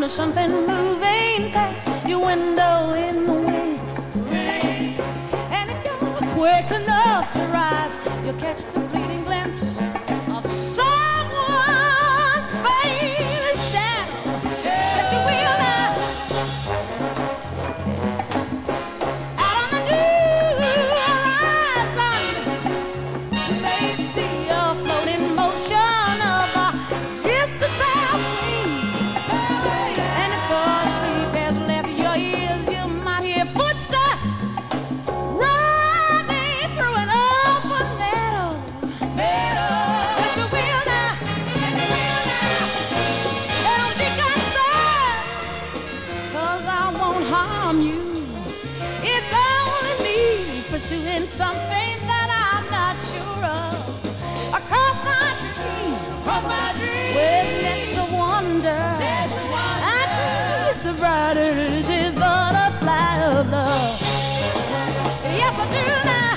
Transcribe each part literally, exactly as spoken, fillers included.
of something moving past your window in the wind. And if you're quick enough to rise, you'll catch the fleeting glimpse of someone's fading shadow. But you will not. Out on the new horizon, you may see a floating motion of a distant balcony. And if the sleep has left your ears, you might hear footsteps running through an open meadow. But you will not, don't be concerned, 'cause I won't harm you. It's only me pursuing something that I'm not sure of. Across my dream, across my dream, with nets of wonder, I chase the bright elusive butterfly of love. Yes, I do now.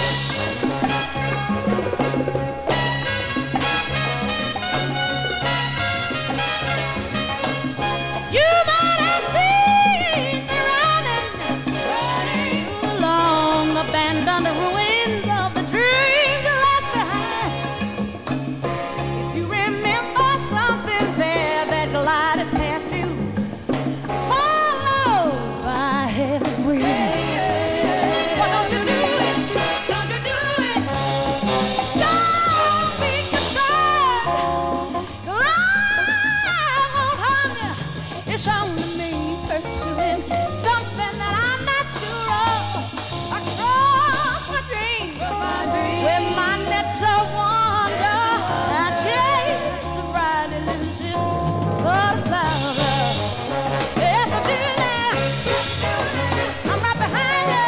You might have seen me running, running along abandoned ruins of the dreams you left behind. If you remember something there that glided past you, followed by heavy breathing, why don't you do it? Don't you do it? Don't be concerned, 'cause I won't harm you. It's only me pursuing something that I'm not sure of. Across my dreams, with my nets of wonder, I chase the bright illusion butterfly of love. Yes, I do now. I'm right behind you.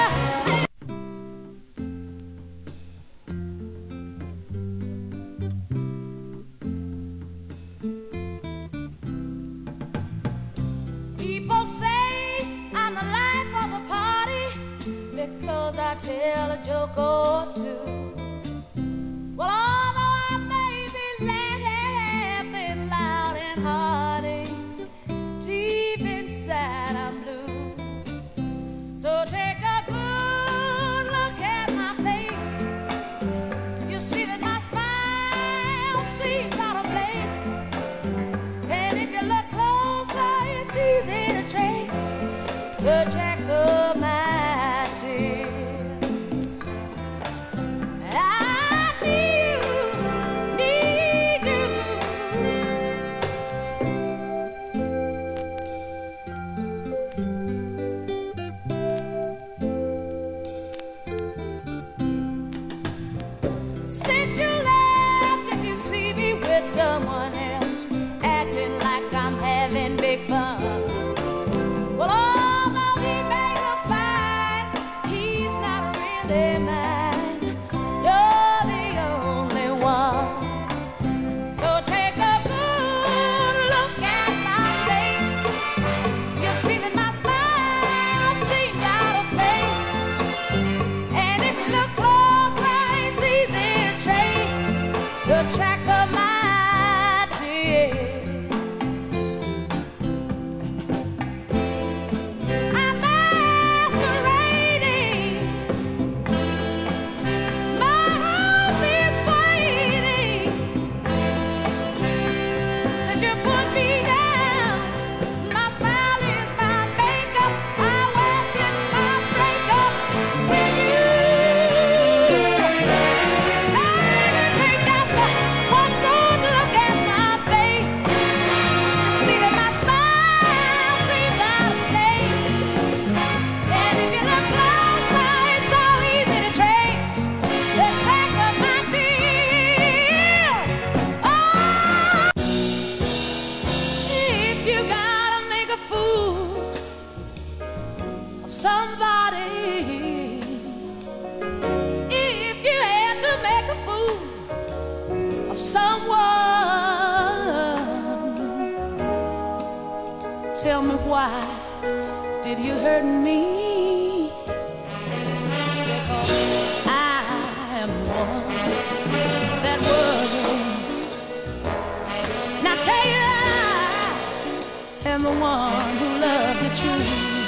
People say I'm the life of the party because I tell a joke or two. Well, although I may be laughing loud and hearty, deep inside I'm blue. So take a good look at my face. You see that my smile seems out of place. And if you look closer, it's easy to trace the tracks of my tears. I need you, need you. Since you left, if you see me with someone else, acting like I'm having big fun, well, although he may look fine, he's not really mine. You're the only one. So take a good look at my face. You see that my smile seems out of place. And if you look closer, it's easy to trace the tracks of my tears. I'm masquerading. My hope is fading. Since you put me down, my smile is my makeup. I wear since my breakup with you. Baby, take just a one good look at my face. You see that my smile seems out of place. And if you look closer, it's so easy to trace the tracks of my tears. Oh, if you gotta make a fool of somebody, if you had to make a fool of someone, tell me why did you hurt me? Because I am one that worries. Now tell you and the one who loved you true.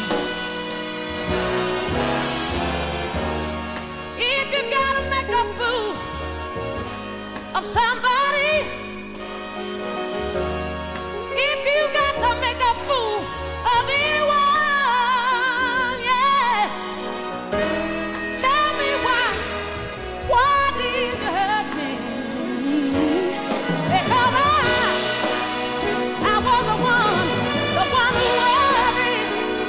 If you gotta make a fool of somebody, if you got to make a fool of anyone, yeah, tell me why, why did you hurt me? Because I, I was the one, the one who worried.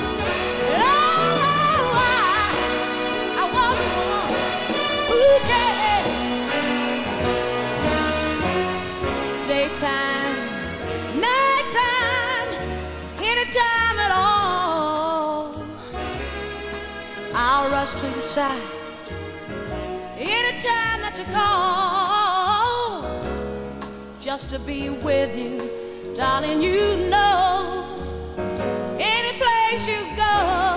Oh, I, I was the one who cared. Daytime, nighttime, anytime at all, I'll rush to your side. Anytime that you call, just to be with you, darling, you know, any place you go,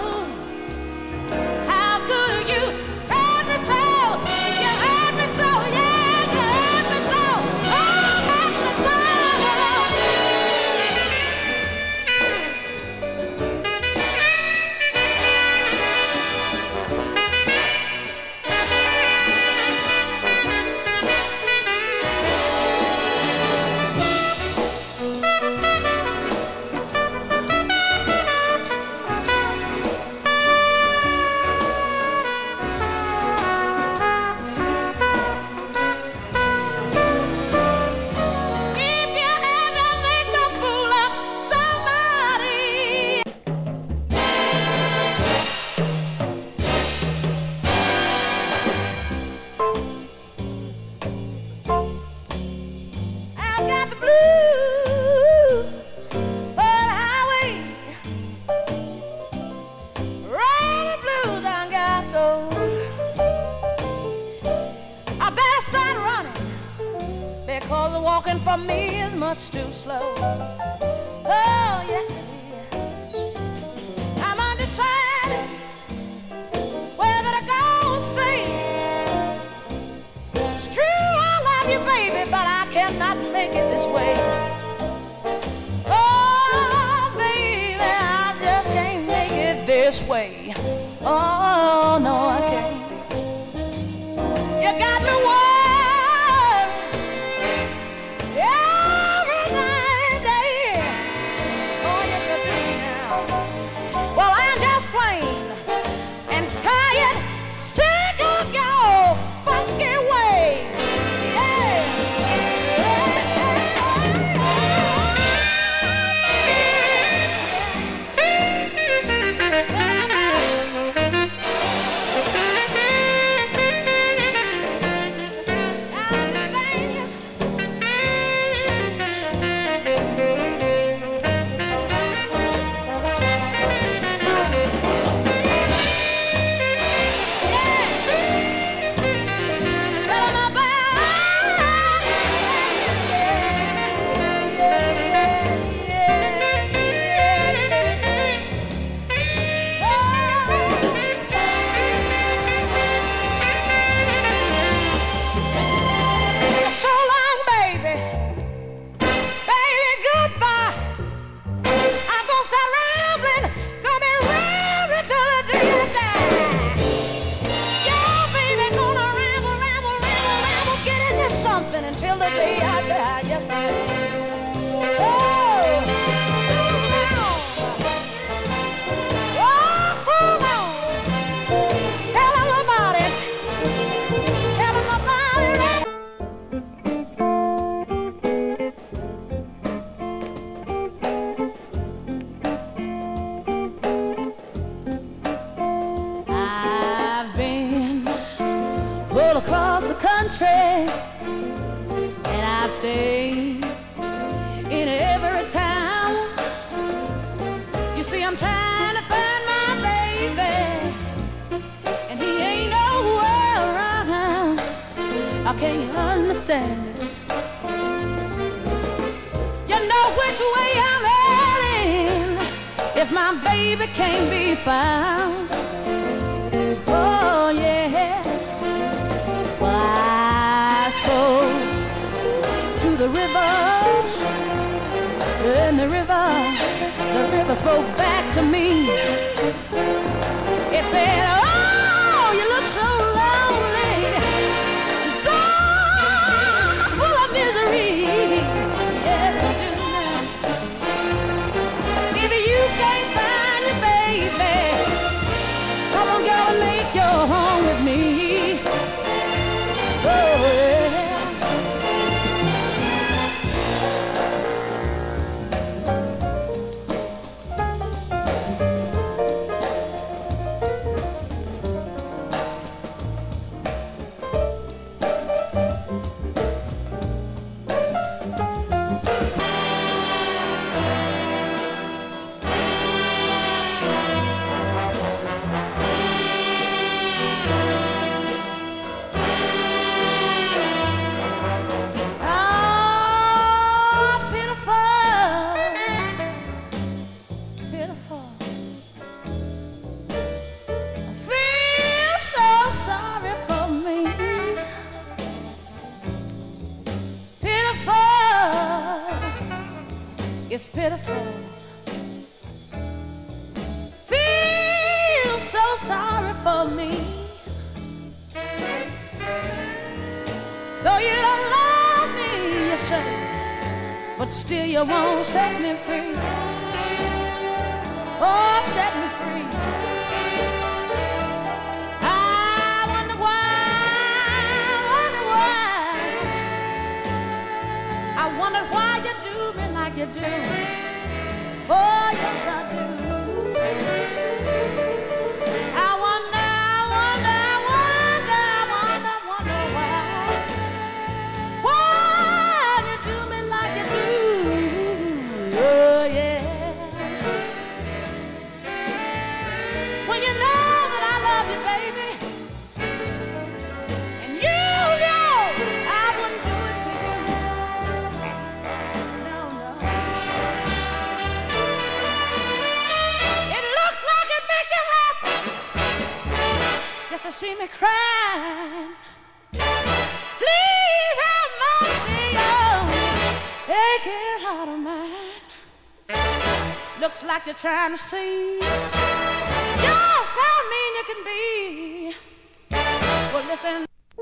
how could you hurt me so? You hurt me so, yeah, you hurt me so, oh, hurt me so. If you had to make a fool of somebody, I've got the blues for the highway, rolling blues, I gotta go. I better start running because the walking for me is much too slow. Oh, yes, it is. I'm undecided whether to go straight. It's true, I love you, baby, but I cannot make it this way. Oh, baby, I just can't make it this way. Oh, no, I can't. You got me worried every night and day. Oh, yes, you do now. Well, I'm just plain and tired, sick of your funky ways. So long, baby. Baby, goodbye. I'm gonna start rambling, gonna be rambling till the day I die. Yeah, baby, gonna ramble, ramble, ramble, ramble, get into something until the day I die. Yes, I am. Oh, so long. Oh, so long. Tell 'em about it. Tell 'em about it. I've been all across the country, and I've stayed in every town. You see, I'm trying to find my baby, and he ain't nowhere around. I can't understand it. You know which way I'm heading if my baby can't be found. Oh, yeah. Well, I spoke to the river, and the river the river spoke back to me. It said, oh, you look so lonely, so full of misery. Yes, you do. If you can't find your baby, come on, girl, and make your home with me. Oh, yeah. It's pitiful. Feel so sorry for me. Though you don't love me, you say, but still you won't set me free. Oh, set me free. I wonder why, wonder why. I wonder why you do me like you do. Oh, yes, I do. I wonder, I wonder, I wonder, I wonder, wonder why. Why you do me like you do. Oh, yeah. When you know that I love you, baby, and you know I wouldn't do it to you. No, no. It looks like it makes you happy just to see me crying. Please have mercy on aching heart of mine. Looks like you're trying to see just how mean you can be. Well, listen.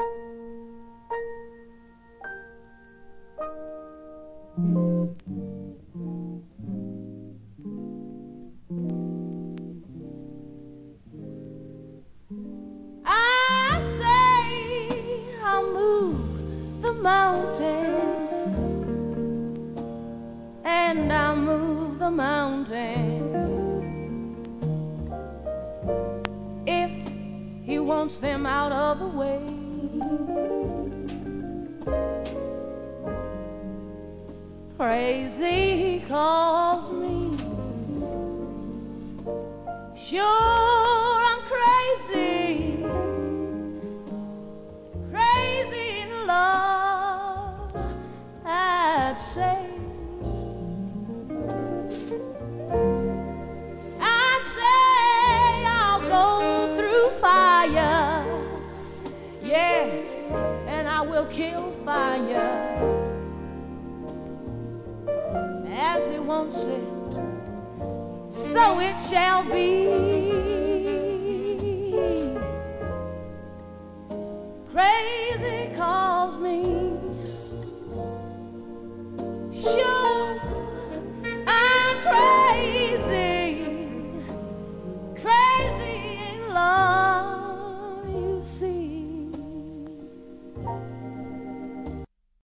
I say I'll move the mountains, and I'll move the mountains if he wants them out of the way. Crazy he calls me. Sure, I'm crazy, crazy in love, I'd say. I say I'll go through fire, yes, and I will kill fire as he wants it, so it shall be.